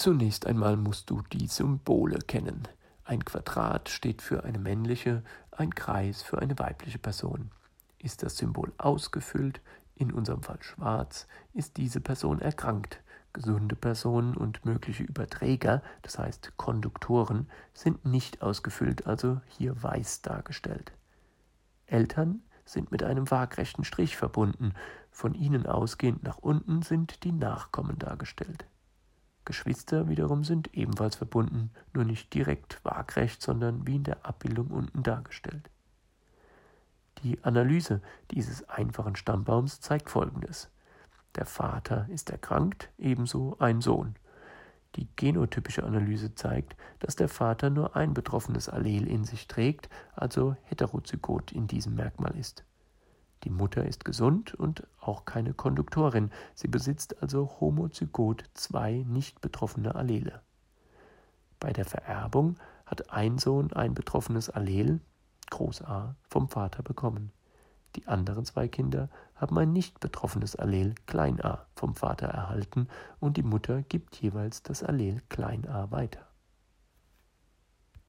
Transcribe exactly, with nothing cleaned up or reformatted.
Zunächst einmal musst du die Symbole kennen. Ein Quadrat steht für eine männliche, ein Kreis für eine weibliche Person. Ist das Symbol ausgefüllt, in unserem Fall schwarz, ist diese Person erkrankt. Gesunde Personen und mögliche Überträger, das heißt Konduktoren, sind nicht ausgefüllt, also hier weiß dargestellt. Eltern sind mit einem waagrechten Strich verbunden. Von ihnen ausgehend nach unten sind die Nachkommen dargestellt. Geschwister wiederum sind ebenfalls verbunden, nur nicht direkt waagrecht, sondern wie in der Abbildung unten dargestellt. Die Analyse dieses einfachen Stammbaums zeigt Folgendes. Der Vater ist erkrankt, ebenso ein Sohn. Die genotypische Analyse zeigt, dass der Vater nur ein betroffenes Allel in sich trägt, also heterozygot in diesem Merkmal ist. Die Mutter ist gesund und auch keine Konduktorin, sie besitzt also homozygot zwei nicht betroffene Allele. Bei der Vererbung hat ein Sohn ein betroffenes Allel, Groß A, vom Vater bekommen. Die anderen zwei Kinder haben ein nicht betroffenes Allel, Klein a, vom Vater erhalten und die Mutter gibt jeweils das Allel Klein a weiter.